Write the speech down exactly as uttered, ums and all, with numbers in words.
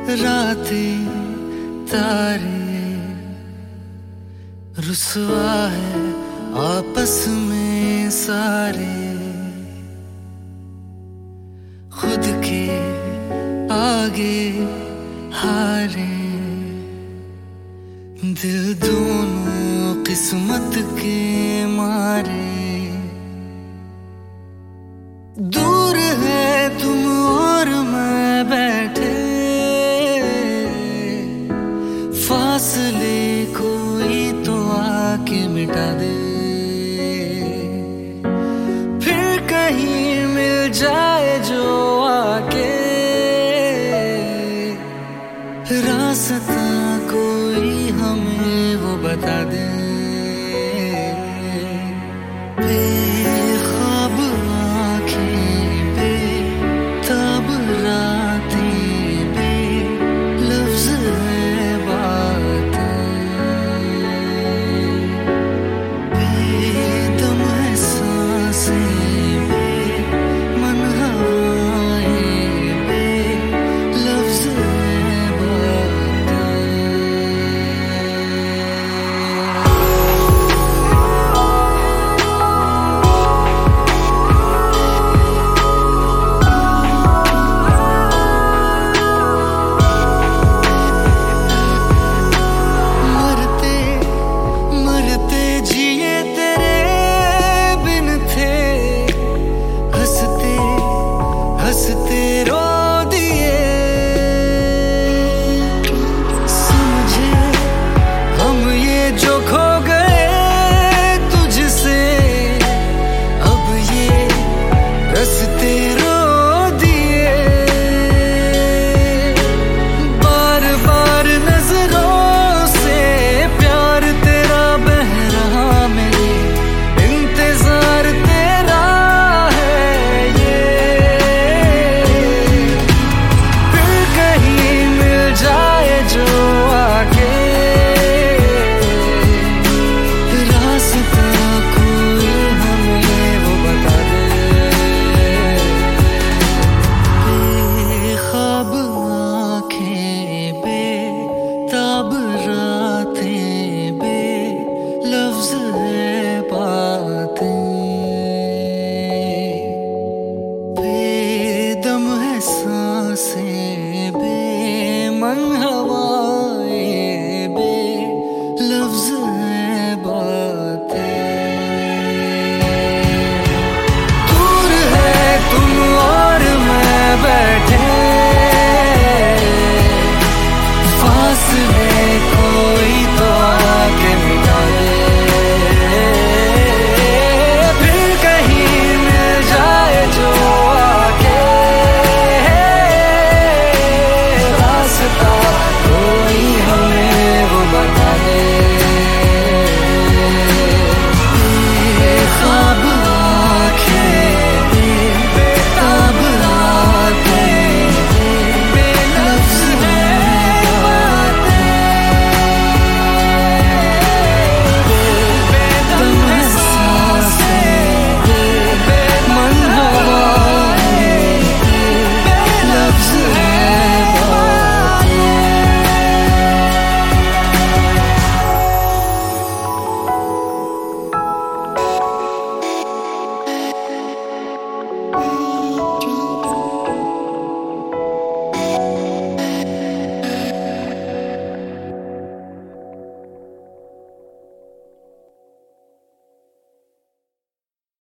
रातें तारे रुसवा है आपस में सारे, खुद के आगे हारे। दिल दोनों किस्मत के मारे, दूर है तुम और मैं बैठे, फासले कोई तो आके मिटा दे। फिर कहीं मिल जाए जो आके, रास्ता कोई हमें वो बता दे। बेख्वाब आँखें, बेताब रातें, बेलफ्ज़ है बातें, बेदम है सांसें, बेमन हवाएं, बेलफ्ज़ है बातें। हंसते रो दिए, समझे हम ये जो खो गए तुझसे, अब ये रस्ते रो दिए। बार बार नजरों से प्यार तेरा बह रहा, मेरे इंतजार तेरा है ये। जाए जो आके, रास्ता कोई हमें वो बता दे। बेख्वाब आँखें, बेताब रातें, बेलफ्ज़ है बातें, बेदम है सांसें, मन हवा